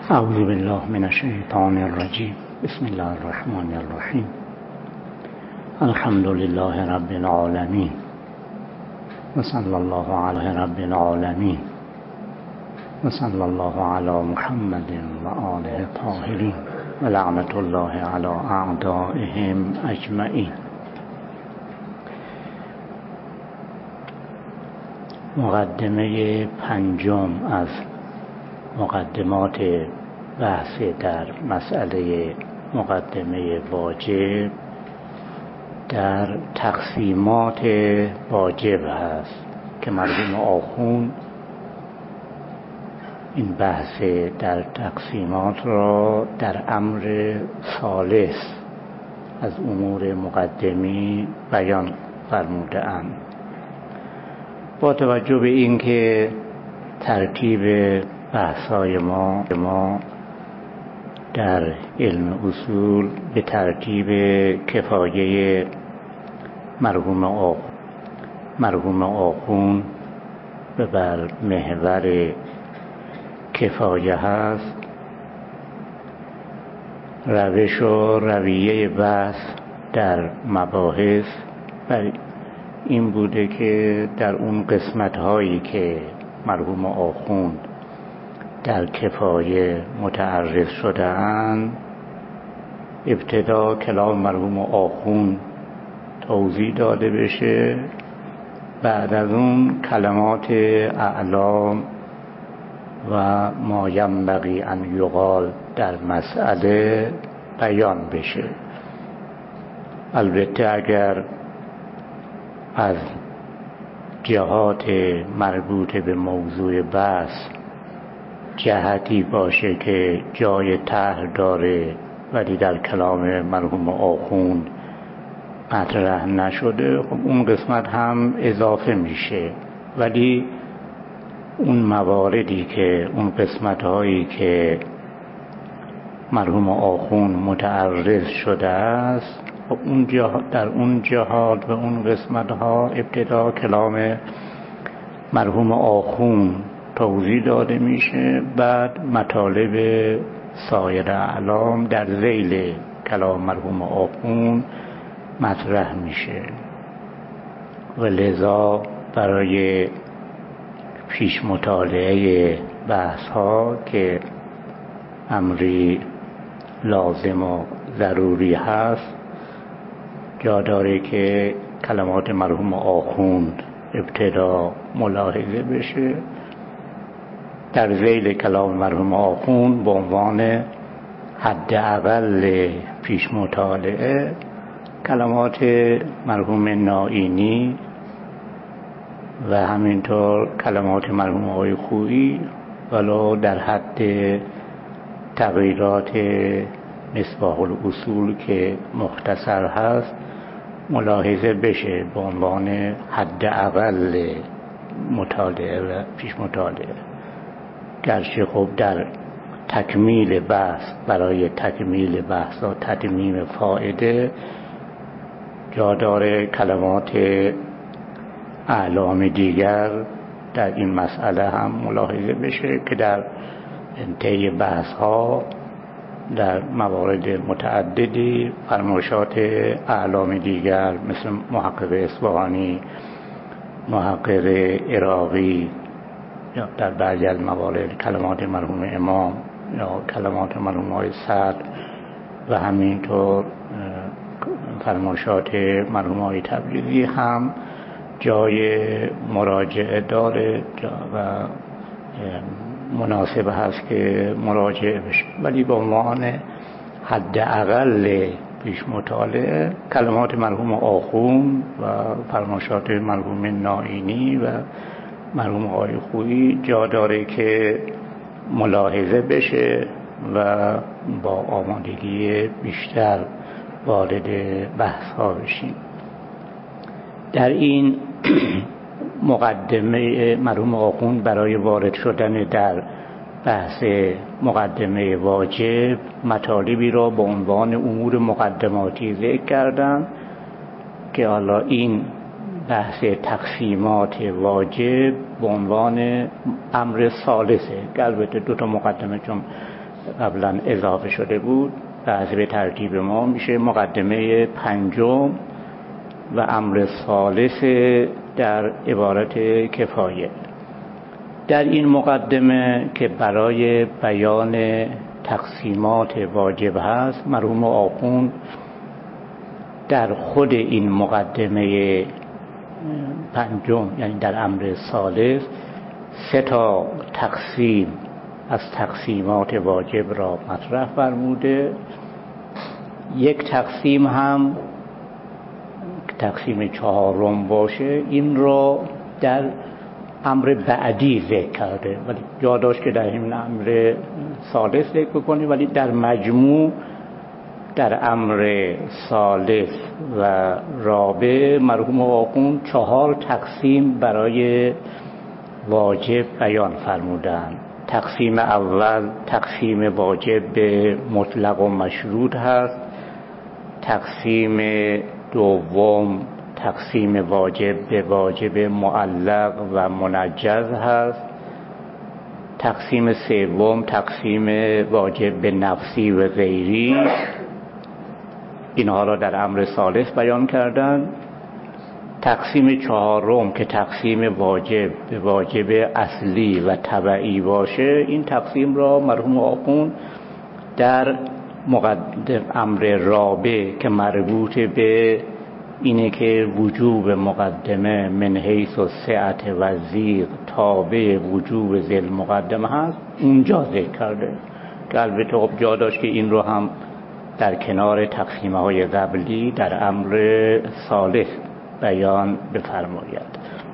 اعوذ بالله من الشیطان الرجیم. بسم الله الرحمن الرحیم. الحمد لله رب العالمین و صلی الله علی رب العالمین و صلی الله علی محمد و آله الطاهرین و لعنت الله علی اعدائهم اجمعین. مقدمه پنجم از مقدمات بحث در مسئله مقدمه واجب در تقسیمات واجب هست که مرحوم آخوند این بحث در تقسیمات را در امر ثالث از امور مقدمی بیان فرموده اند. با توجه به اینکه ترتیب بحث‌های ما در علم اصول به ترتیب کفایه مرحوم آخوند و بر محور کفایه هست، روش و رویه بحث در مباحث بر این بوده که در اون قسمت‌هایی که مرحوم آخوند در کفایه متعرض شده اند، ابتدا کلام مرحوم آخوند توضیح داده بشه، بعد از اون کلمات اعلام و ما ینبغی ان یقال در مسئله بیان بشه. البته اگر از جهات مربوط به موضوع بحث جهتی باشه که جای طرح داره ولی در کلام مرحوم آخوند مطرح نشده، خب اون قسمت هم اضافه میشه. ولی اون مواردی که اون قسمت هایی که مرحوم آخوند متعرض شده است، خب در اون جهات و اون قسمت ها ابتدا کلام مرحوم آخوند توضیح داده میشه، بعد مطالب سایر اعلام در ذیل کلام مرحوم آخوند مطرح میشه. و لذا برای پیش مطالعه بحث ها که امری لازم و ضروری هست، جا داره که کلمات مرحوم آخوند ابتدا ملاحظه بشه. در ذیل کلام مرحوم آخوند به عنوان حداقل پیش مطالعه کلمات مرحوم نائینی و همینطور کلمات مرحوم آقای خویی ولو در حد تغییرات مصباح الاصول که مختصر هست ملاحظه بشه به عنوان حداقل مطالعه و پیش مطالعه. گرچه خب در تکمیل بحث، برای تکمیل بحث و تتمیم فائده، جا داره کلمات اعلام دیگر در این مسئله هم ملاحظه بشه که در طی بحث ها در موارد متعددی فرمایشات اعلام دیگر مثل محقق اصفهانی، محقق عراقی، یا در بعضی از موارد کلمات مرحوم امام یا کلمات مرحوم های صدر و همینطور فرمایشات مرحوم های تبریزی هم جای مراجعه داره و مناسب هست که مراجعه بشه. ولی به عنوان حداقل پیش مطالعه کلمات مرحوم آخوند و فرمایشات مرحوم نائینی و مرحوم آقای خویی جا داره که ملاحظه بشه و با آمادگی بیشتر وارد بحث ها بشیم. در این مقدمه مرحوم آخوند برای وارد شدن در بحث مقدمه واجب مطالبی را به عنوان امور مقدماتی ذکر کردند که حالا این بحث تقسیمات واجب به عنوان امر ثالثه، که البته دو تا مقدمه چون قبلا اضافه شده بود و حسب ترتیب ما میشه مقدمه پنجم و امر ثالث در عبارت کفایه. در این مقدمه که برای بیان تقسیمات واجب هست، مرحوم آخوند در خود این مقدمه پنجم، یعنی در امر ثالث، 3 تقسیم از تقسیمات واجب را مطرح فرموده. یک تقسیم هم تقسیم 4 باشه، این را در امر بعدی ذکر کرده، ولی جا داشت که در این امر ثالث ذکر بکنه، ولی در مجموع در امر ثالث و رابع مرحوم آخوند 4 تقسیم برای واجب بیان فرمودند. تقسیم اول تقسیم واجب به مطلق و مشروط هست. تقسیم دوم تقسیم واجب به واجب معلق و منجز هست. تقسیم سوم تقسیم واجب به نفسی و غیری. اینها را در امر ثالث بیان کردند. تقسیم 4 که تقسیم واجب به واجب اصلی و تبعی باشه، این تقسیم را مرحوم آخوند در مقدم امر رابع که مربوط به اینه که وجوب مقدمه من حیث السعة و ضیق تابع وجوب ذی المقدمه هست، اونجا ذکر کرده که البته خب جا داشت که این رو هم در کنار تقسیمه های قبلی در امر ثالث بیان بفرماید.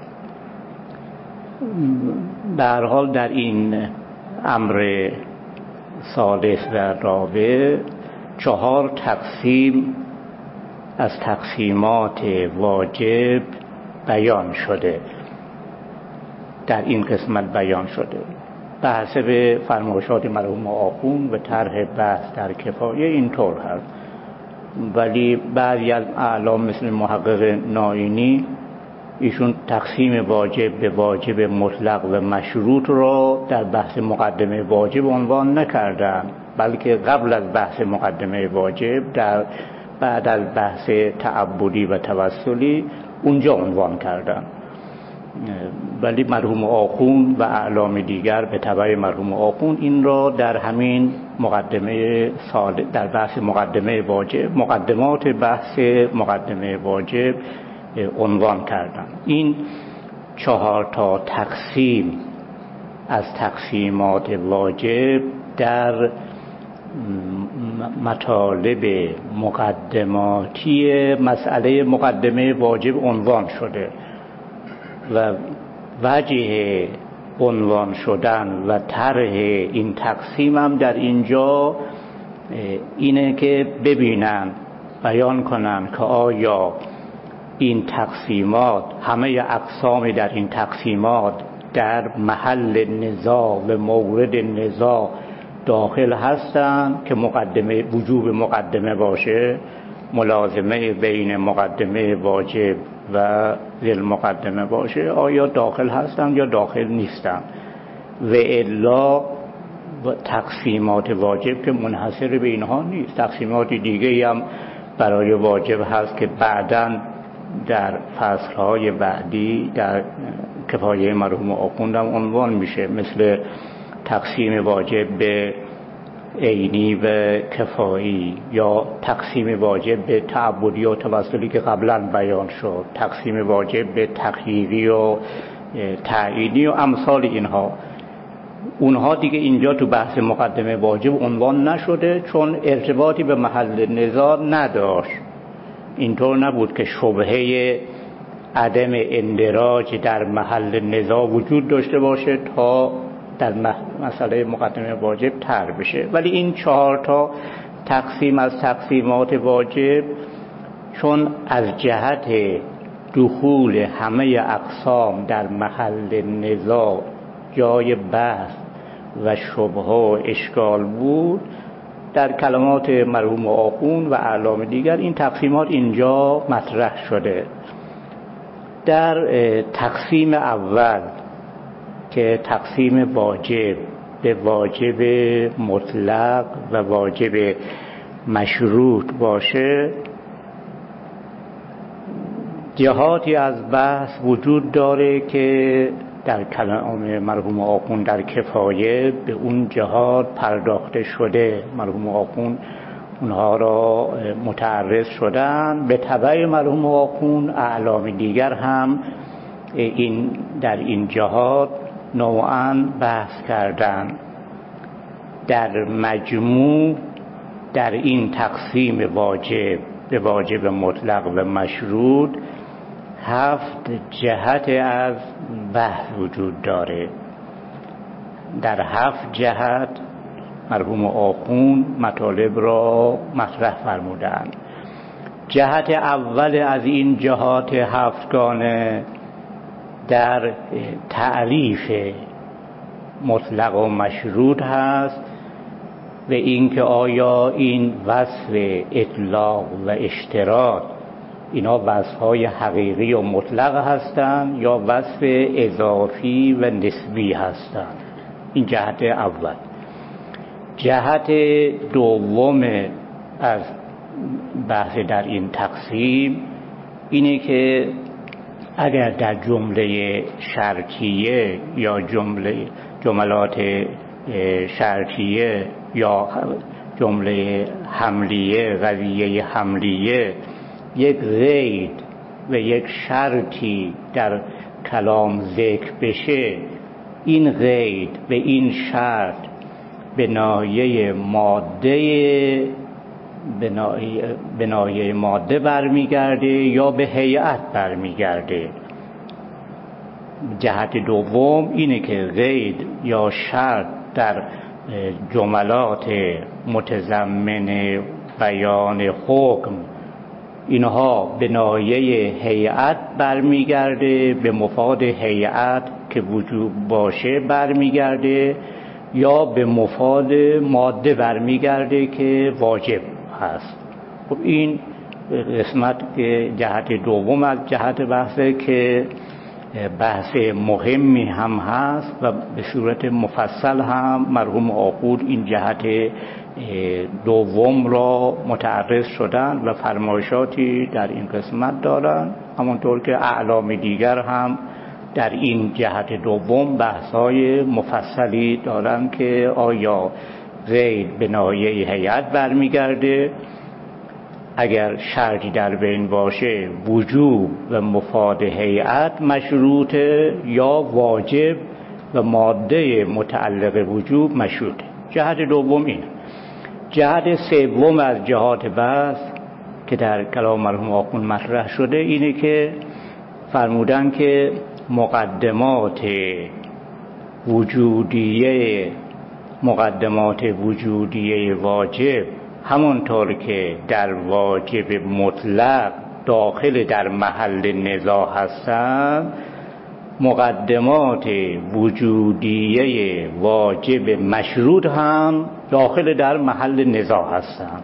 به هر حال در این امر ثالث و رابع 4 تقسیم از تقسیمات واجب بیان شده، در این قسمت بیان شده به حسب فرمایشات مرحوم آخوند و طرح بحث در کفایه اینطور هست. ولی بعضی از اعلام مثل محقق ناینی، ایشون تقسیم واجب به واجب مطلق و مشروط را در بحث مقدمه واجب عنوان نکردن، بلکه قبل از بحث مقدمه واجب در بعد از بحث تعبدی و توسلی اونجا عنوان کردن. ولی مرحوم آخوند و اعلام دیگر به تبع مرحوم آخوند این را در همین مقدمه در بحث مقدمه واجب، مقدمات بحث مقدمه واجب عنوان کردن. این 4 تقسیم از تقسیمات واجب در مطالب مقدماتی مسئله مقدمه واجب عنوان شده و وجه عنوان شدن و طرح این تقسیم هم در اینجا اینه که ببینن، بیان کنن که آیا این تقسیمات، همه اقسام در این تقسیمات در محل نزاع و مورد نزاع داخل هستند که مقدمه وجوب مقدمه باشه، ملازمه بین مقدمه واجب و ذیل مقدمه باشه، آیا داخل هستند یا داخل نیستند. و الا تقسیمات واجب که منحصر به اینها نیست، تقسیمات دیگه هم برای واجب هست که بعداً در فصلهای بعدی در کفایه مرحوم آخوند هم عنوان میشه، مثل تقسیم واجب به عینی و کفایی، یا تقسیم واجب به تعبدی و توسلی که قبلا بیان شد، تقسیم واجب به تخییری و تعیینی و امثال اینها. اونها دیگه اینجا تو بحث مقدمه واجب عنوان نشده چون ارتباطی به محل نزاع نداشت. اینطور نبود که شبهه عدم اندراج در محل نزاع وجود داشته باشه تا در مسئله مقدمه واجب طرح بشه. ولی این 4 تقسیم از تقسیمات واجب چون از جهت دخول همه اقسام در محل نزاع جای بحث و شبهه و اشکال بود، در کلمات مرحوم آخوند و اعلام دیگر این تقسیمات اینجا مطرح شده. در تقسیم اول که تقسیم واجب به واجب مطلق و واجب مشروط باشه، جهاتی از بحث وجود داره که در کلام مرحوم آخوند در کفایه به اون جهات پرداخته شده. مرحوم آخوند اونها را متعرض شدن، به تبع مرحوم آخوند اعلام دیگر هم در این جهات نوعاً بحث کردن. در مجموع در این تقسیم واجب به واجب مطلق و مشروط 7 جهت از بحث وجود داره. در 7 جهت مرحوم آخوند مطالب را مطرح فرمودند. جهت اول از این جهات 7گانه در تعریف مطلق و مشروط هست و اینکه آیا این وصف اطلاق و اشتراط اینا وصف‌های حقیقی و مطلق هستند یا وصف اضافی و نسبی هستند. این جهت اول. جهت دوم از بحث در این تقسیم اینه که اگر در جمله شرطیه یا جملات شرطیه یا جمله حملیه، قضیه حملیه، یک قید و یک شرطی در کلام ذکر بشه، این قید و این شرط به ناحیه ماده برمیگرده یا به هیئت برمیگرده. جهت دوم اینه که قید یا شرط در جملات متضمن بیان حکم اینها به ناحیه هیئت برمیگرده، به مفاد هیئت که وجوب باشه برمیگرده، یا به مفاد ماده برمیگرده که واجب هست. خب این قسمت که جهت دوم از جهت بحثه که بحث مهمی هم هست و به صورت مفصل هم مرحوم آخوند این جهت دوم را متعرض شدن و فرمایشاتی در این قسمت دارن. همونطور که اعلام دیگر هم در این جهت دوم بحث‌های مفصلی دارن که آیا قید به ناحیه هیئت برمیگرده، اگر شرطی در بین باشه وجوب و مفاد هیئت مشروطه یا واجب و ماده متعلق وجوب مشروطه. جهت دوم این. جهت سوم از جهات بحث که در کلام مرحوم آخوند مطرح شده اینه که فرمودن که مقدمات وجودیه واجب همونطور که در واجب مطلق داخل در محل نزاع هستند، مقدمات وجودیه واجب مشروط هم داخل در محل نزاع هستند.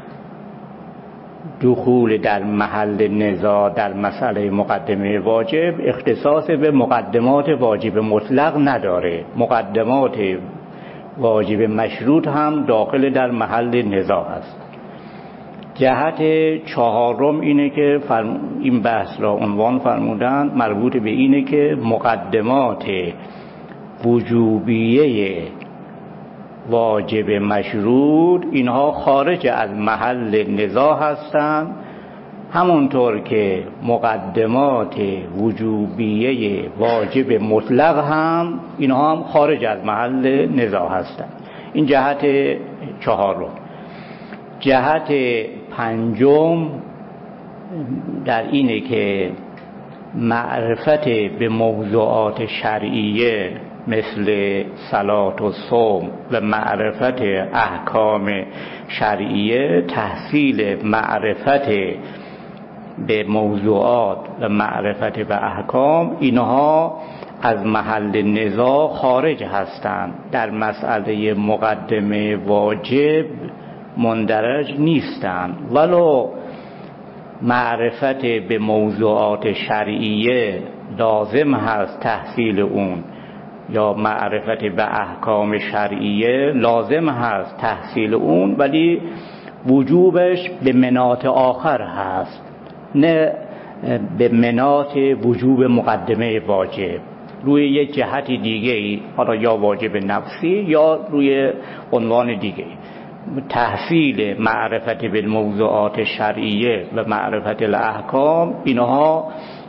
دخول در محل نزاع در مسئله مقدمه واجب اختصاص به مقدمات واجب مطلق نداره. مقدمات واجب مشروط هم داخل در محل نزاع است. جهت چهارم اینه که این بحث را عنوان فرمودن مربوط به اینه که مقدمات وجوبیه واجب مشروط اینها خارج از محل نزاع هستند، همونطور که مقدمات وجوبیه واجب مطلق هم اینها هم خارج از محل نزاع هستند. این جهت چهارم. جهت پنجم در اینه که معرفت به موضوعات شرعیه مثل صلات و صوم و معرفت احکام شرعیه، تحصیل معرفت به موضوعات و معرفت به احکام اینها از محل نزاع خارج هستند، در مسئله مقدمه واجب مندرج نیستند. ولو معرفت به موضوعات شرعیه لازم هست تحصیل اون، یا معرفت به احکام شرعیه لازم هست تحصیل اون، ولی وجوبش به مناط آخر هست، نه به مناط وجوب مقدمه واجب، روی یک جهت دیگه ای، حالا یا واجب نفسی یا روی عنوان دیگه. تحصیل معرفت بالموضوعات شرعیه و معرفت الاحکام، اینها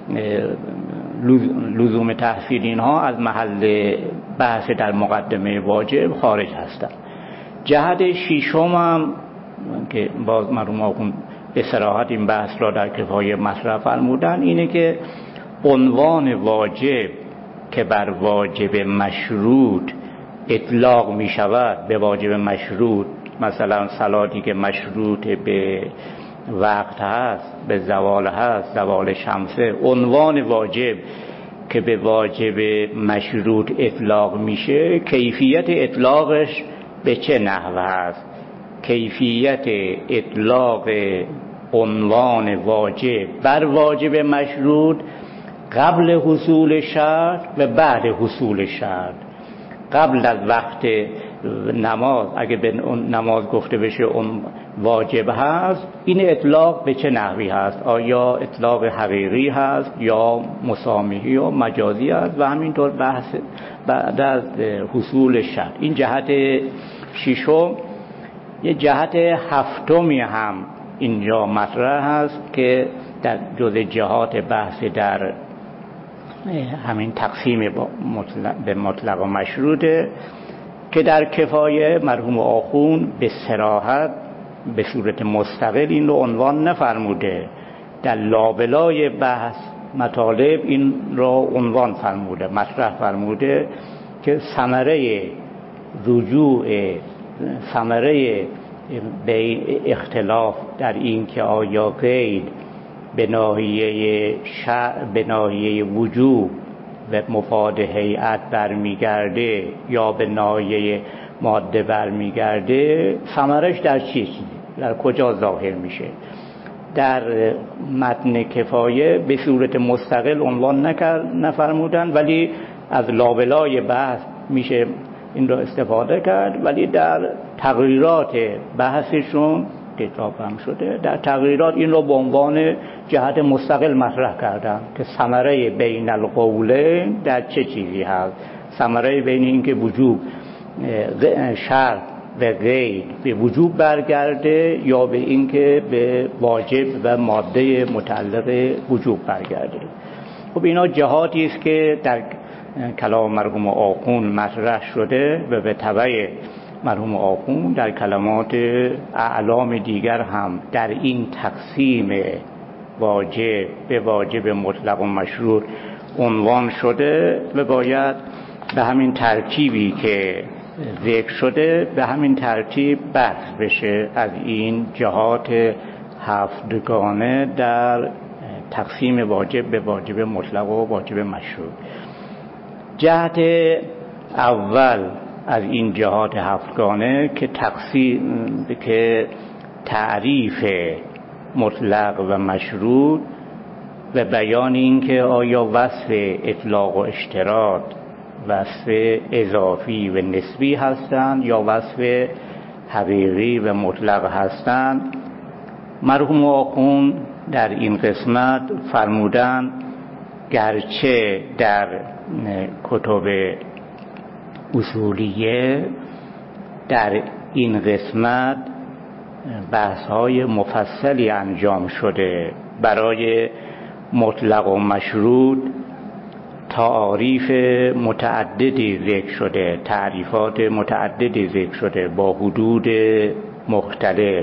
لزوم تحصیل اینها از محل بحث در مقدمه واجب خارج هستند. جهت ششم هم که باز مرحوم آخوند به صراحت این بحث را در کفایه مطرح فرمودن، اینه که عنوان واجب که بر واجب مشروط اطلاق می شود، به واجب مشروط، مثلا صلاتی که مشروط به وقت هست، به زوال هست، زوال شمسه، عنوان واجب که به واجب مشروط اطلاق میشه، کیفیت اطلاقش به چه نحو هست؟ کیفیت اطلاق عنوان واجب بر واجب مشروط قبل حصول شرط و بعد حصول شرط. قبل از وقت نماز اگه به نماز گفته بشه اون واجب هست، این اطلاق به چه نحوی هست؟ آیا اطلاق حقیقی هست یا مسامحی یا مجازی هست؟ و همینطور بحث بعد از حصول شرط. این جهت ششم. یه جهت هفتمی هم اینجا مطرح هست که در جزء جهات بحث در همین تقسیم به مطلق و مشروطه، که در کفایه مرحوم آخوند به صراحت به صورت مستقل این رو عنوان نفرموده، در لابلای بحث مطالب این را عنوان فرموده، مطرح فرموده که ثمره رجوع، ثمره به اختلاف در این که آیا قید به ناحیه وجوب و مفاد هیئت برمیگرده یا به ناحیه ماده برمیگرده، ثمرش در چیزی، در کجا ظاهر میشه. در متن کفایه به صورت مستقل عنوان نفرمودن، ولی از لابلای بحث میشه این را استفاده کرد، ولی در تقریرات بحثشون کتاب هم شده، در تقریرات این رو به عنوان جهت مستقل مطرح کردن که ثمره بین القولین در چه چیزی هست. ثمره بین این که وجوب شرط و قید به وجوب برگرده یا به این که به واجب و ماده متعلق وجوب برگرده. خب اینا جهاتی است که در کلام مرحوم آخوند مطرح شده و به تبع مرحوم آخوند در کلمات اعلام دیگر هم در این تقسیم واجب به واجب مطلق و مشروط عنوان شده و باید به همین ترتیبی که ذکر شده به همین ترتیب بحث بشه از این جهات هفتگانه در تقسیم واجب به واجب مطلق و واجب مشروط. جهت اول از این جهات هفتگانه که تعریف مطلق و مشروط و بیان این که آیا وصف اطلاق و اشتراط وصف اضافی و نسبی هستند یا وصف حقیقی و مطلق هستند. مرحوم آخوند در این قسمت فرمودند گرچه در کتب اصولیه در این قسمت بحث‌های مفصلی انجام شده برای مطلق و مشروط، تعاریف متعددی ذکر شده، تعریفات متعددی ذکر شده با حدود مختلف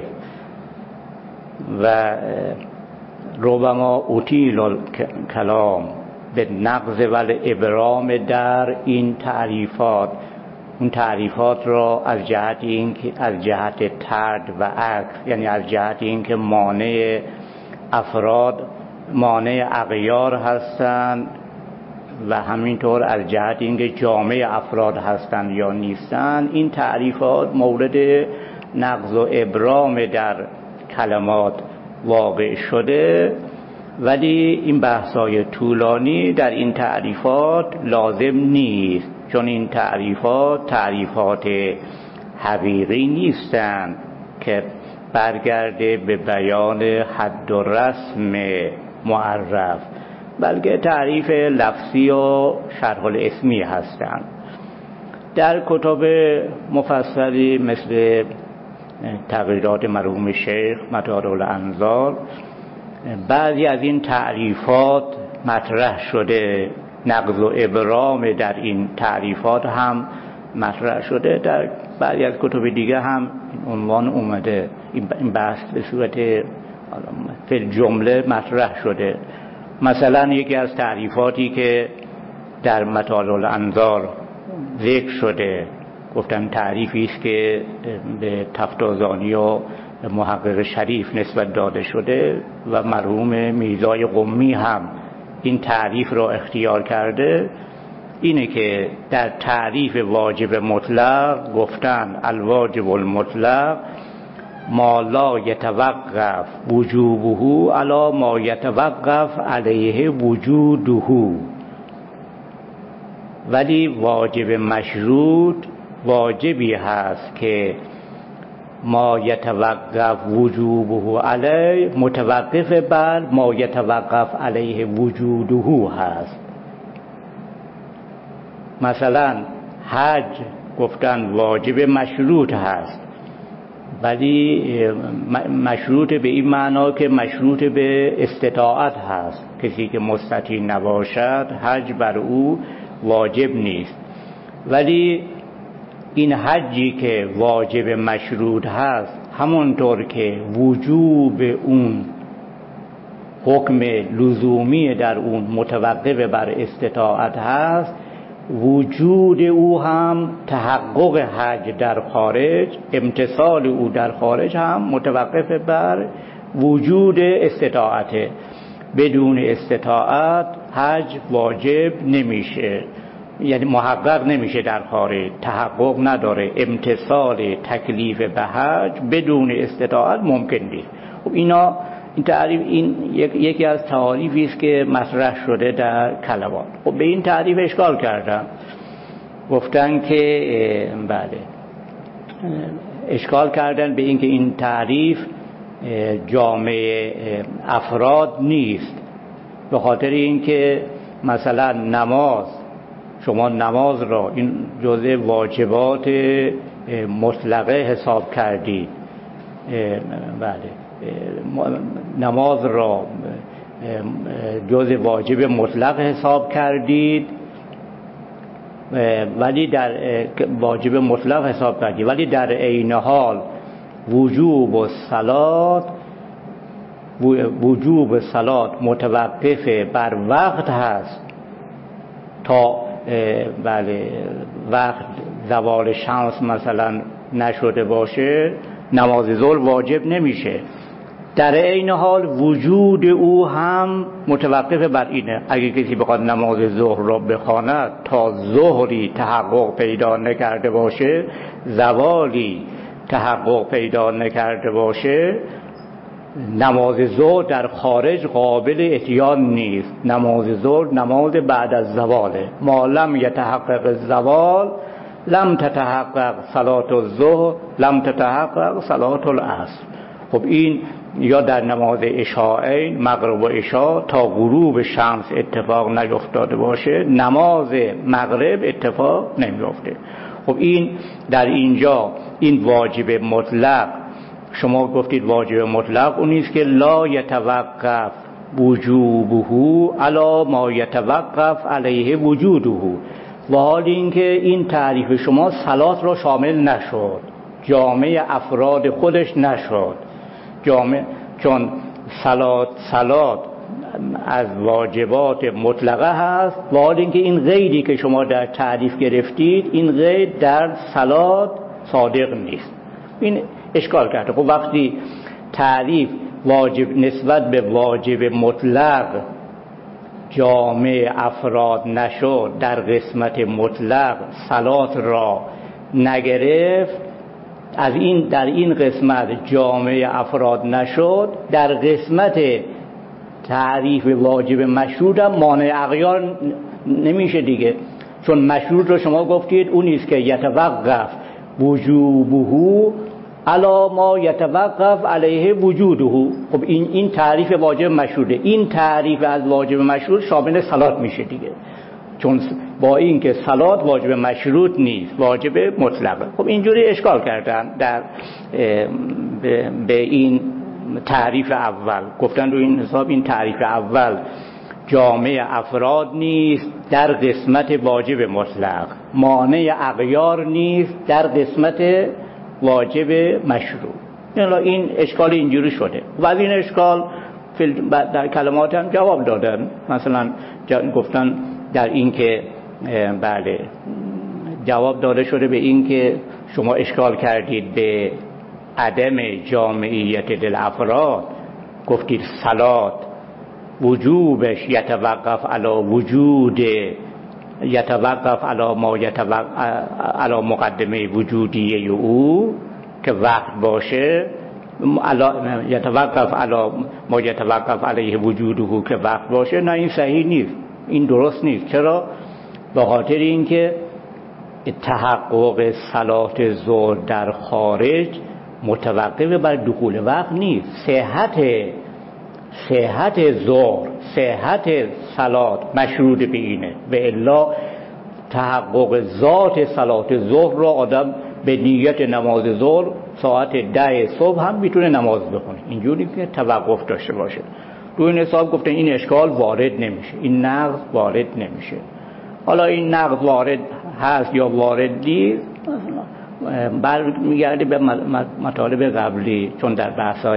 و ربما اطیل کلام به نقض و ابرام در این تعریفات. اون تعریفات را از جهت طرد و عکس، یعنی از جهت اینکه مانع افراد مانع اغیار هستند و همینطور از جهت اینکه جامع افراد هستند یا نیستند، این تعریفات مورد نقض و ابرام در کلمات واقع شده. ولی این بحث‌های طولانی در این تعریفات لازم نیست، چون این تعریفات حقیقی نیستند که برگرده به بیان حد و رسم معرف، بلکه تعریف لفظی و شرح الاسمی هستند. در کتب مفصلی مثل تغییرات مرحوم شیخ مطالع الانظار بعضی از این تعریفات مطرح شده، نقض و ابرام در این تعریفات هم مطرح شده. در بعضی از کتب دیگه هم این عنوان اومده، این بحث به صورت فی الجمله مطرح شده. مثلا یکی از تعریفاتی که در مطالع الانظار ذکر شده، گفتم تعریفی است که به تفتازانی و محقق شریف نسبت داده شده و مرحوم میرزای قمی هم این تعریف را اختیار کرده. اینه که در تعریف واجب مطلق گفتن الواجب المطلق ما لا یتوقف وجوبه علی ما یتوقف علیه وجوده، ولی واجب مشروط واجبی هست که ما یتوقف وجوبه علیه متوقف بر ما یتوقف علیه وجوده هست. مثلا حج گفتن واجب مشروط هست، ولی مشروط به این معنا که مشروط به استطاعت هست. کسی که مستطیع نباشد حج بر او واجب نیست. ولی این حجی که واجب مشروط هست، همونطور که وجوب اون حکم لزومی در اون متوقف بر استطاعت هست، وجود او هم تحقق حج در خارج، امتثال او در خارج هم متوقف بر وجود استطاعته. بدون استطاعت حج واجب نمیشه، یعنی محقق نمیشه در خارج، تحقق نداره. امتثال تکلیف به حج بدون استطاعت ممکن نیست. خب این تعریف، این یکی از تعاریفی است که مطرح شده در کلمات. خب به این تعریف اشکال کردن، گفتن که بله، اشکال کردن به این که این تعریف جامع افراد نیست، به خاطر اینکه مثلا نماز، شما نماز را این جزء واجبات مطلقه حساب کردید، بله، نماز را جزء واجب مطلق حساب کردید، ولی در واجب مطلق حساب کردید، ولی در عین حال وجوب الصلات متوقف بر وقت هست تا بله وقت زوال شمس مثلا نشده باشه، نماز ظهر واجب نمیشه. در این حال وجود او هم متوقف بر اینه. اگه کسی بخواد نماز ظهر را بخواند تا ظهری تحقق پیدا نکرده باشه، زوالی تحقق پیدا نکرده باشه، نماز ظهر در خارج قابل اتیان نیست. نماز ظهر نماز بعد از زواله. ما لم یتحقق الزوال لم تتحقق صلاة الظهر لم تتحقق صلاة العصر. خب این یا در نماز عشاءین، مغرب و عشاء، تا غروب شمس اتفاق نیفتاده باشه، نماز مغرب اتفاق نمیفته. خب این در اینجا این واجب مطلق، شما گفتید واجب مطلق اون نیست که لا یتوقف وجوبه علی ما یتوقف علیه وجوده، و حال اینکه این تعریف شما صلات را شامل نشد، جامع افراد خودش نشد. چون صلات از واجبات مطلقه هست، و حال اینکه این قیدی که شما در تعریف گرفتید، این قید در صلات صادق نیست. این اشکال کرده. خب وقتی تعریف واجب نسبت به واجب مطلق جامع افراد نشد، در قسمت مطلق صلات را نگرفت، در این قسمت جامع افراد نشد، در قسمت تعریف واجب مشروط هم مانع اغیار نمیشه دیگه. چون مشروط رو شما گفتید اون نیست که یتوقف وجوبه علی ما یتوقف علیه وجوده. خب این تعریف واجب مشروطه. این تعریف از واجب مشروط شامل صلات میشه دیگه، چون با این که صلات واجب مشروط نیست، واجب مطلقه. خب اینجوری اشکال کردن در به این تعریف اول، گفتن رو این حساب این تعریف اول جامع افراد نیست در قسمت واجب مطلق، مانع اغیار نیست در قسمت واجب مشروط. یعنی این اشکال اینجوری شده و از این اشکال در کلمات هم جواب دادن. مثلا گفتن در این که بله جواب داده شده به این که شما اشکال کردید به عدم جامعیت دلافراد، گفتید صلات وجوبش یتوقف علی وجود، یتوقف علی ما علی مقدمه وجودیه او که وقت باشه، یتوقف علی ما یتوقف علیه وجوده که وقت باشه. نه این صحیح نیست، این درست نیست. چرا؟ به خاطر اینکه تحقق صلات ظهر در خارج متوقف بر دخول وقت نیست. صحت ظهر، صحت صلات مشروط به اینه، و الا تحقق ذات صلات ظهر را آدم به نیت نماز ظهر ساعت 10 صبح هم میتونه نماز بخونه، اینجوری که توقف داشته باشه. تو این حساب گفتن این اشکال وارد نمیشه، این نقض وارد نمیشه. حالا این نقض وارد هست یا وارد نیست برمیگرده به مطالب قبلی، چون در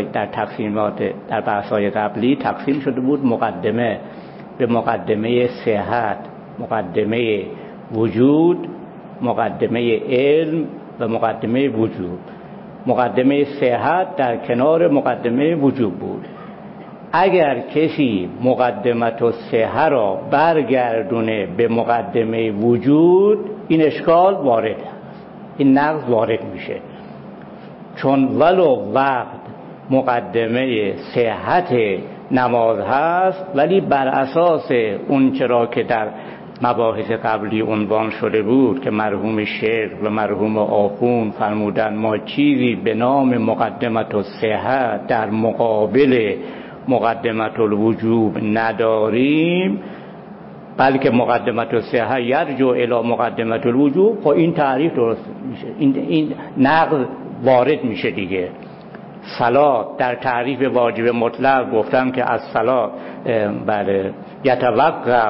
بحث‌های قبلی تقسیم شده بود مقدمه به مقدمه صحت، مقدمه وجود، مقدمه علم و مقدمه وجود. مقدمه صحت در کنار مقدمه وجود بود. اگر کسی مقدمت الصحه را برگردونه به مقدمه وجود، این اشکال وارد است، این نقض وارد میشه. چون ولو وقت مقدمه صحت نماز هست، ولی بر اساس اون چرا که در مباحث قبلی عنوان شده بود که مرحوم شیخ و مرحوم آخوند فرمودن ما چیزی به نام مقدمت الصحه در مقابل مقدمت الوجوب نداریم، بلکه مقدمت الصحه یرجع الی مقدمت الوجوب. خب این تعریف درست میشه، این نقض وارد میشه دیگه. صلات در تعریف واجب مطلق گفتم که از صلات بله یتوقف،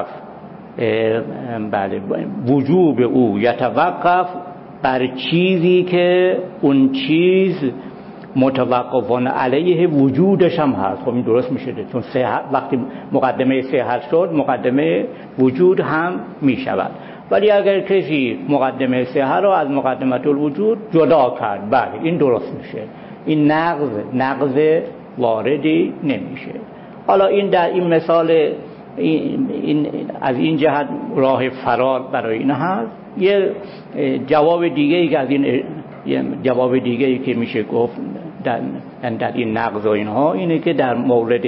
بله وجوب او یتوقف بر چیزی که اون چیز متوقفان علیه وجودش هم هست. خب این درست میشه چون وقتی مقدمه صحت شد مقدمه وجود هم میشود. ولی اگر کسی مقدمه صحت رو از مقدمه الوجود جدا کرد، بله این درست میشه، این نقض واردی نمیشه. حالا این در این مثال این از این جهت راه فرار برای این هست. یه جواب دیگه ای که از این جواب دیگه ای که میشه گفت در این نقض و اینها اینه که در مورد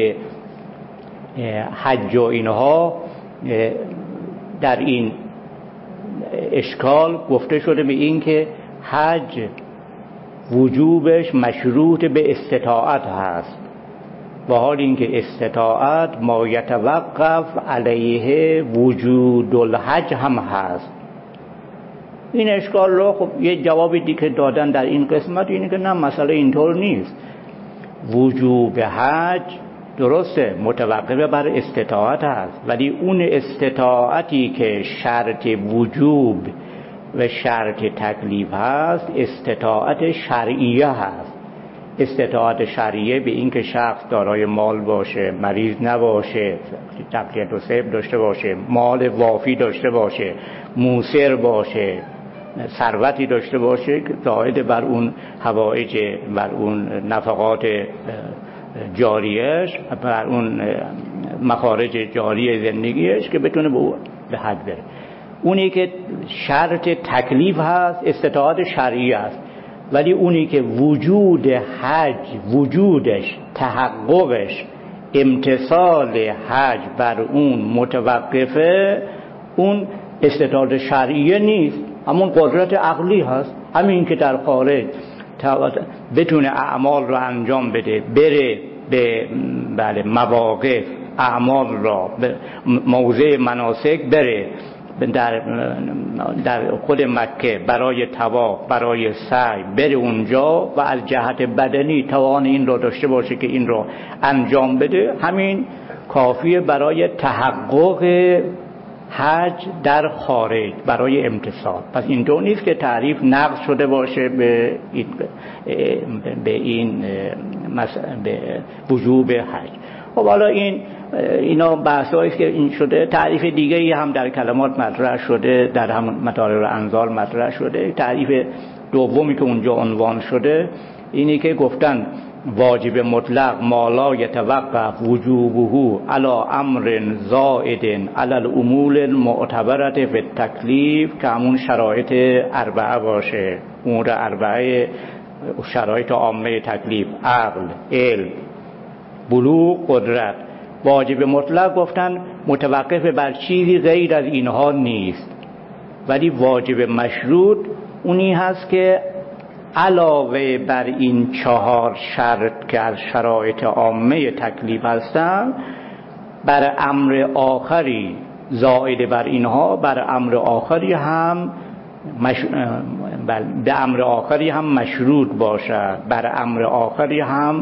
حج و اینها در این اشکال گفته شده به این که حج وجوبش مشروط به استطاعت هست، و حال اینکه استطاعت ما یتوقف علیه وجود الحج هم هست. این اشکال رو خب یه جواب دیگه دادن در این قسمت اینه که نه، مسئله اینطور نیست. وجوب حج درسته متوقف بر استطاعت هست، ولی اون استطاعتی که شرط وجوب و شرط تکلیف هست استطاعت شرعیه هست. استطاعت شرعیه به این که شخص دارای مال باشه، مریض نباشه، تقلیت و صحب داشته باشه، مال وافی داشته باشه، موسر باشه، ثروتی داشته باشه که زائد بر اون حوائج، بر اون نفقات جاریش، بر اون مخارج جاری زندگیش که بتونه به حج بره. اونی که شرط تکلیف هست استطاعت شرعی است، ولی اونی که وجود حج وجودش تحققش امتصال حج بر اون متوقفه، اون استدلال شرعیه نیست، همون قدرت عقلی هست. همین که در خارج بتونه اعمال رو انجام بده، بره به مواقع اعمال را به موضع مناسک بره، در خود مکه برای طواف، برای سعی بره اونجا و از جهت بدنی توان این رو داشته باشه که این رو انجام بده، همین کافیه برای تحقق حج در خارج، برای امتصال. پس اینطور نیست که تعریف نقض شده باشه به این به وجوب حج. خب حالا اینا بحثایی که این شده. تعریف دیگری هم در کلمات مطرح شده، در همون مطالب انزال مطرح شده. تعریف دومی که اونجا عنوان شده اینی که گفتن واجب مطلق ما لا یتوقف وجوبه علی امر زائد علی الامور المعتبره فی التکلیف، که همون شرایط اربعه باشه. امور اربعه شرایط عامه تکلیف: عقل، علم، بلوغ، قدرت. واجب مطلق گفتن متوقف بر چیزی غیر از اینها نیست، ولی واجب مشروط اونی هست که علاوه بر این 4 شرط که از شرایط عامه تکلیف هستن، بر امر آخری زائد بر اینها، بر امر آخری هم به امر آخری هم مشروط باشد، بر امر آخری هم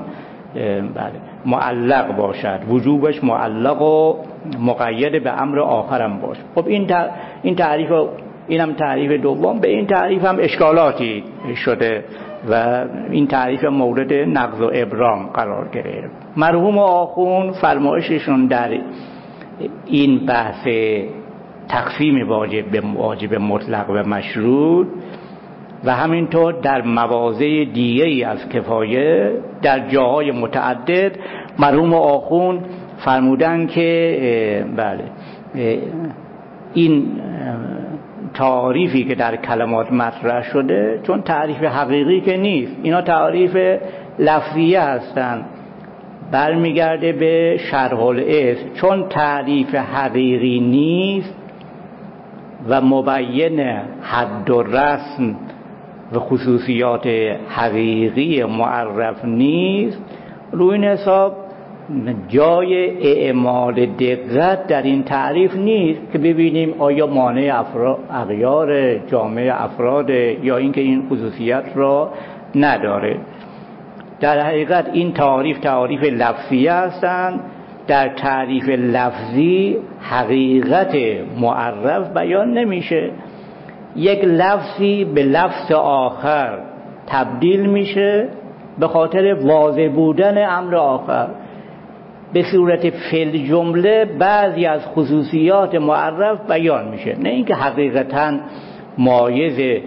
معلق باشد، وجوبش معلق و مقید به امر آخرم باشد. خب این تعریف، اینم تعریف دوم. به این تعریف هم اشکالاتی شده و این تعریف مورد نقض و ابرام قرار گرفت. مرحوم آخوند فرمایششون در این بحث تقسیم واجب مطلق و مشروط و همینطور در مواضع دیگه‌ای از کفایه در جاهای متعدد، مرحوم آخوند فرمودن که بله، این تعریفی که در کلمات مطرح شده چون تعریف حقیقی که نیست، اینا تعریف لفظیه هستن، برمیگرده به شرح الاسم. چون تعریف حقیقی نیست و مبین حد و رسم و خصوصیات حقیقی معرف نیست، روی این حساب جای اعمال دقت در این تعریف نیست که ببینیم آیا مانع اغیار جامعه افراد یا اینکه این خصوصیت را نداره. در حقیقت این تعریف لفظی هستند. در تعریف لفظی حقیقت معرف بیان نمیشه. یک لفظی به لفظ آخر تبدیل میشه به خاطر واضح بودن امر آخر. به صورت فعل جمله بعضی از خصوصیات معرف بیان میشه، نه اینکه حقیقتاً مایز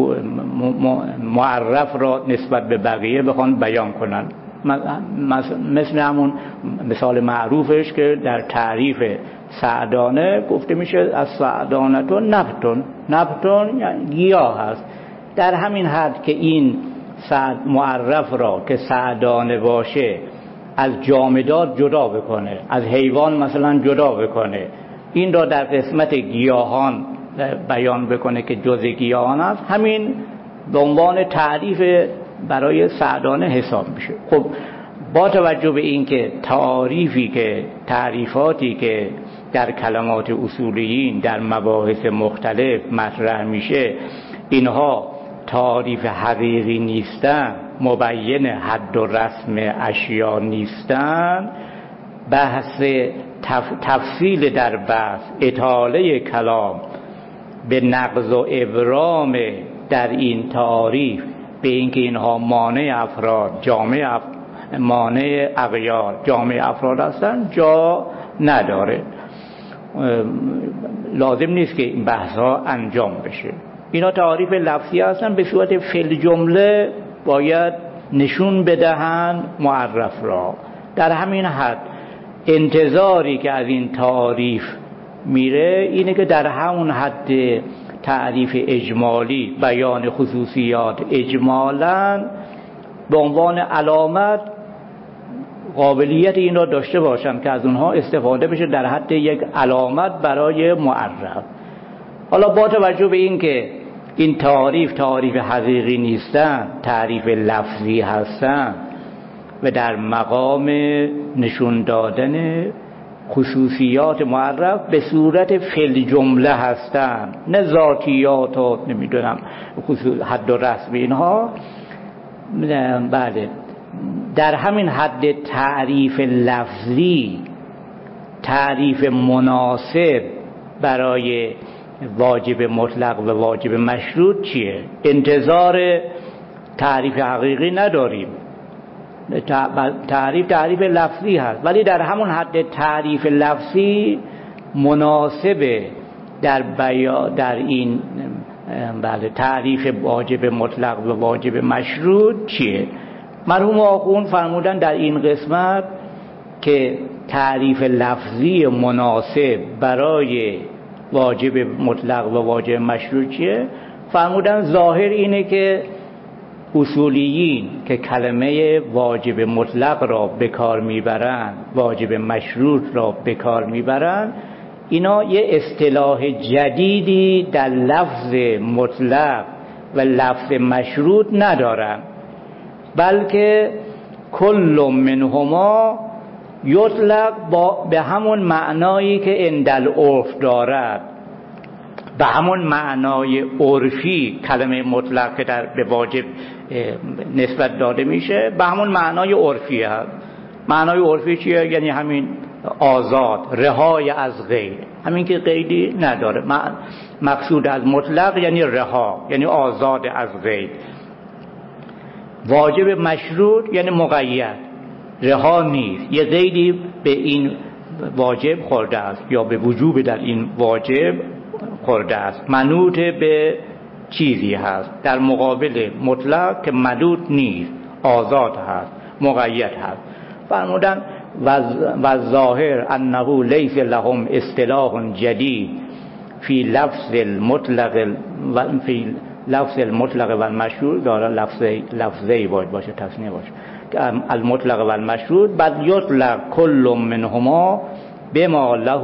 معرف را نسبت به بقیه بخوان بیان کنن. مثل همون مثال معروفش که در تعریف سعدانه گفته میشه از سعدانتون نبتون یعنی گیاه هست. در همین حد که این معرف را که سعدانه باشه از جامدات جدا بکنه، از حیوان مثلا جدا بکنه، این را در قسمت گیاهان بیان بکنه که جزء گیاهان است، همین به عنوان تعریف برای سعدانه حساب میشه. خب با توجه به این که تعریفاتی که در کلمات اصولیین در مباحث مختلف مطرح میشه، اینها تعریف حقیقی نیستن، مبین حد و رسم اشیا نیستن، بحث تفصیل در بحث، اطاله کلام به نقض و ابرام در این تعریف، به اینکه اینها مانع افراد مانع اغیار جامعه افراد هستن، جا نداره. لازم نیست که این بحث ها انجام بشه. اینا تعریف لفظی هستن، به صورت فعل جمله باید نشون بدهن معرف را. در همین حد انتظاری که از این تعریف میره اینه که در همون حد تعریف اجمالی، بیان خصوصیات اجمالاً به عنوان علامت قابلیت این را داشته باشم که از اونها استفاده بشه در حد یک علامت برای معرف. حالا با توجه به این که این تعریف حقیقی نیستن، تعریف لفظی هستن و در مقام نشون دادن خصوصیات معرف به صورت فعل جمله هستن، نه ذاتیات و نمیدونم حد و رسم اینها. بله، در همین حد تعریف لفظی، تعریف مناسب برای واجب مطلق و واجب مشروط چیه؟ انتظار تعریف حقیقی نداریم، تعریف لفظی هست، ولی در همون حد تعریف لفظی مناسبه در این بله تعریف واجب مطلق و واجب مشروط چیه؟ مرحوم آخوند فرمودن در این قسمت که تعریف لفظی مناسب برای واجب مطلق و واجب مشروط چیه؟ فرمودن ظاهر اینه که اصولیین که کلمه واجب مطلق را به کار میبرن، واجب مشروط را به کار میبرن، اینا یه اصطلاح جدیدی در لفظ مطلق و لفظ مشروط ندارن، بلکه کل منهما یطلق به همون معنایی که اندالعرف دارد، به همون معنای عرفی کلمه مطلق که به واجب نسبت داده میشه، به همون معنای عرفی هست. معنای عرفی چیه؟ یعنی همین آزاد، رهای از غیر، همین که قیدی نداره. مقصود از مطلق یعنی رها، یعنی آزاد از غیر. واجب مشروط یعنی مقید، رها نیست، یه قیدی به این واجب خورده است یا به وجوب در این واجب خورده است، منوط به چیزی هست، در مقابل مطلق که منوط نیست، آزاد هست، مقید هست. فرمودن و ظاهر انه لیس لهم اصطلاح جدید فی لفظ المطلق و المشروط، داره لفظی باشه، تصنیه باشه، المطلق و المشروط، بل یطلق کل منهما بما له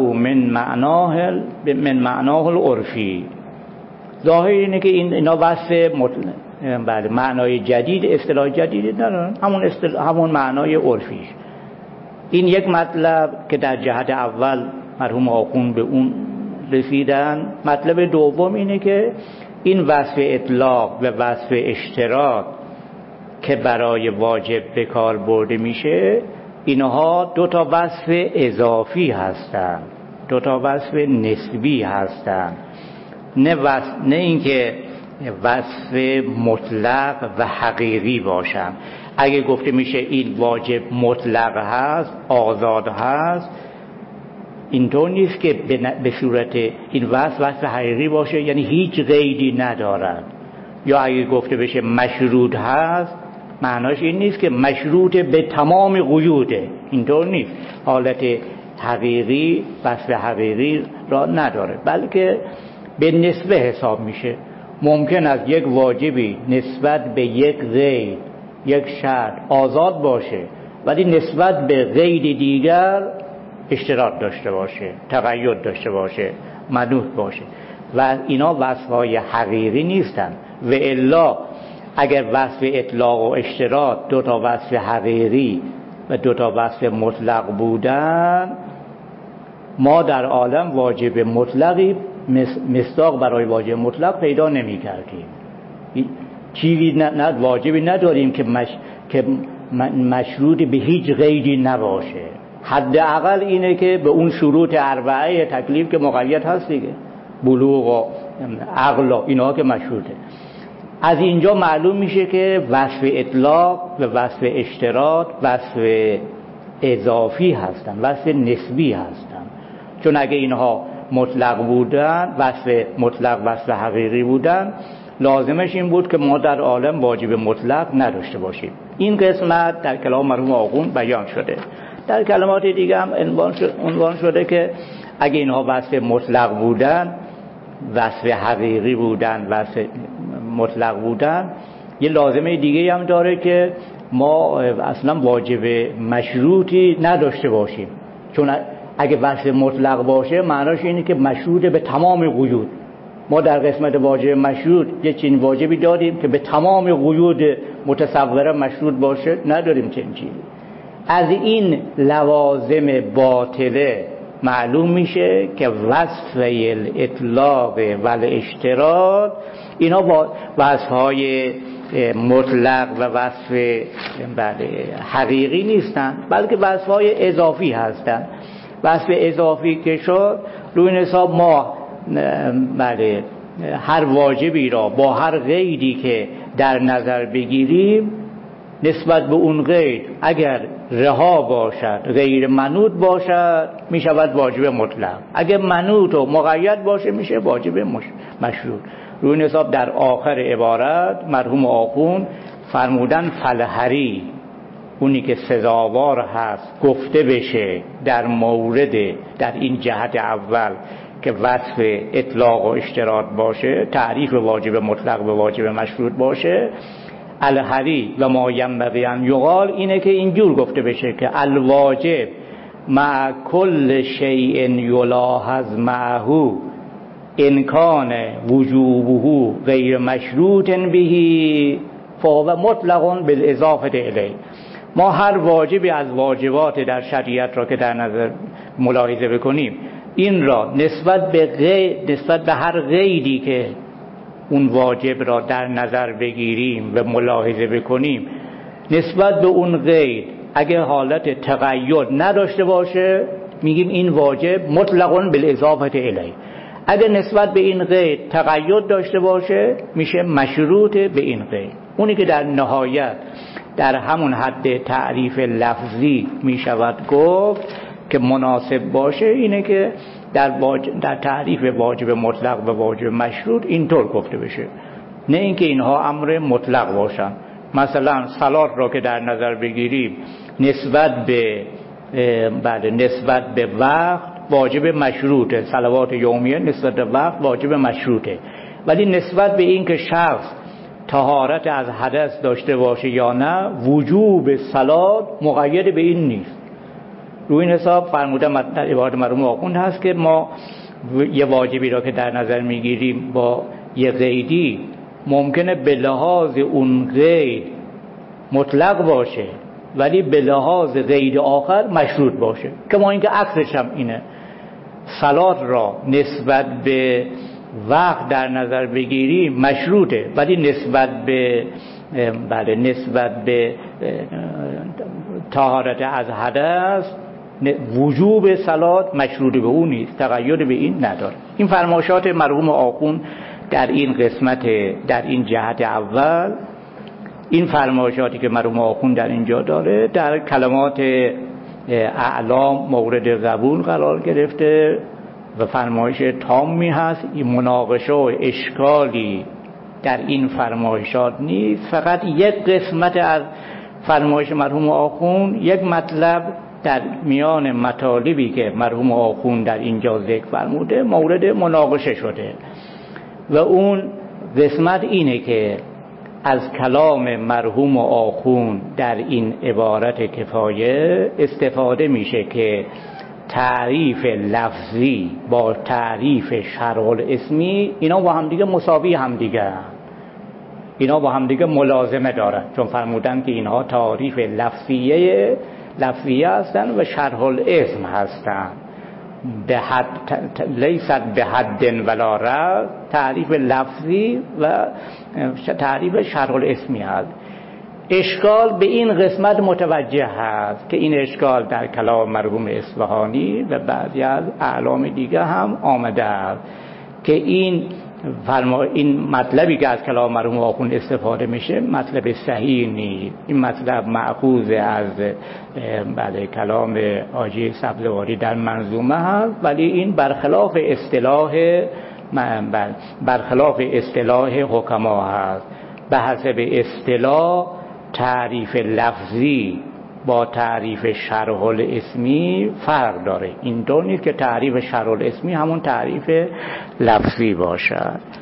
من معناه العرفی. ظاهر اینه که اینا وصف بله معنای جدید، اصطلاح جدیدی ندارن، همون معنای عرفیش. این یک مطلب که در جهت اول مرحوم آخوند به اون رسیدن. مطلب دوم اینه که این وصف اطلاق و وصف اشتراط که برای واجب به کار برده میشه، اینها دو تا وصف اضافی هستن، دو تا وصف نسبی هستن، نه اینکه وصف مطلق و حقیقی باشن. اگه گفته میشه این واجب مطلق هست، آزاد هست، اینطور نیست که به صورت این وصف حقیقی باشه، یعنی هیچ قیدی ندارد. یا اگه گفته بشه مشروط هست، معناش این نیست که مشروط به تمام قیوده، اینطور نیست. حالت حقیقی، وصف حقیقی را نداره، بلکه به نسبه حساب میشه. ممکن است یک واجبی نسبت به یک قید، یک شرط آزاد باشه، ولی نسبت به قید دیگر اشتراط داشته باشه، تقید داشته باشه، منوط باشه، و اینا وصفهای حقیقی نیستن. و الا اگر وصف اطلاق و اشتراط دو تا وصف حقیقی و دو تا وصف مطلق بودن، ما در عالم واجب مطلقی مصداق برای واجب مطلق پیدا نمی کردیم. چیزی نه واجبی نداریم که مشروط به هیچ قیدی نباشه. حداقل اینه که به اون شروط اربعه تکلیف که مقید هست دیگه، بلوغ و عقل و اینا که مشروطه. از اینجا معلوم میشه که وصف اطلاق و وصف اشتراط وصف اضافی هستن، وصف نسبی هستن. چون اگه اینها مطلق بودن، وصف مطلق وصف حقیقی بودن، لازمش این بود که ما در عالم واجب مطلق نداشته باشیم. این قسمت در کلام مرحوم آخوند بیان شده. در کلمات دیگه هم عنوان شده که اگه اینها وصف مطلق بودن، وصف حقیقی بودن، وصف مطلق بودن، یه لازمه دیگه هم داره که ما اصلا واجب مشروطی نداشته باشیم. چون اگه وصف مطلق باشه، معناش اینه که مشروط به تمام قیود، ما در قسمت واجب مشروط یه چنین واجبی داریم که به تمام قیود متصوره مشروط باشه؟ نداریم چنین چیزی. از این لوازم باطله معلوم میشه که وصف الاطلاق و الاشتراط اینا با وصفهای مطلق و وصف حقیقی نیستن، بلکه وصفهای اضافی هستن. وصف اضافی که شد روی این حساب ما هر واجبی را با هر قیدی که در نظر بگیریم نسبت به اون قید اگر رها باشد، غیر منوط باشد، می شود واجب مطلق. اگر منوط و مقید باشه میشه واجب مشروط. روی این حساب در آخر عبارت مرحوم آخوند فرمودن فلحری اونی که سزاوار هست گفته بشه در مورد در این جهت اول که وصف اطلاق و اشتراط باشه، تعریف واجب مطلق به واجب مشروط باشه، الحری و ما ینبغی ان یقال اینه که اینجور گفته بشه که الواجب مع کل شیء یلاحظ معه ان کان وجوبه غیر مشروط به فهو مطلق بالاضافه الیه. ما هر واجبی از واجبات در شریعت را که در نظر ملاحظه بکنیم این را نسبت به هر قیدی که اون واجب را در نظر بگیریم و ملاحظه بکنیم، نسبت به اون قید اگه حالت تقید نداشته باشه میگیم این واجب مطلق بالاضافه الیه. اگه نسبت به این قید تقید داشته باشه میشه مشروط به این قید. اونی که در نهایت در همون حد تعریف لفظی میشود گفت که مناسب باشه اینه که در تعریف واجب مطلق و واجب مشروط اینطور گفته بشه، نه اینکه اینها امر مطلق باشن. مثلا صلات را که در نظر بگیریم نسبت به وقت واجب مشروطه، صلوات یومیه نسبت به وقت واجب مشروطه، ولی نسبت به این که شخص طهارت از حدث داشته باشه یا نه وجوب صلات مقید به این نیست. روی این حساب فرمودن در عبارت مرحوم آخوند هست که ما یه واجبی را که در نظر میگیریم با یه قیدی ممکنه به لحاظ اون قید مطلق باشه ولی به لحاظ قید آخر مشروط باشه، که ما اینکه عکسش هم اینه. صلات را نسبت به وقت در نظر بگیریم مشروطه ولی نسبت به طهارت از حدث وجوب صلات مشروط به اون نیست، تقید به این نداره. این فرمایشات مرحوم آخوند در این قسمت در این جهت اول، این فرمایشاتی که مرحوم آخوند در اینجا داره در کلمات اعلام مورد قبول قرار گرفته و فرمایش تامی هست. این مناقشه و اشکالی در این فرمایشات نیست، فقط یک قسمت از فرمایش مرحوم آخوند، یک مطلب در میان مطالبی که مرحوم آخوند در اینجا ذکر فرموده مورد مناقشه شده و اون قسمت اینه که از کلام مرحوم آخوند در این عبارت کفایه استفاده میشه که تعریف لفظی با تعریف شرح الاسمی اینا با همدیگه مساوی همدیگه، اینا با همدیگه ملازمه دارن، چون فرمودن که اینها تعریف لفظیه هستن و شرح الاسم هستن. به حد لیست به حد ولا رد، تعریف لفظی و تعریف شرح الاسمی هست. اشکال به این قسمت متوجه هست که این اشکال در کلام مرحوم اصفهانی و بعضی از اعلام دیگه هم آمده است که این مطلبی که از کلام مرحوم آخوند استفاده میشه مطلب صحیح نیست. این مطلب مأخوذ از کلام حاجی سبزواری در منظومه هست، ولی این برخلاف اصطلاح حکما هست. به حسب اصطلاح تعریف لفظی با تعریف شرح الاسمی فرق داره. اینطور نیست که تعریف شرح الاسمی همون تعریف لفظی باشد.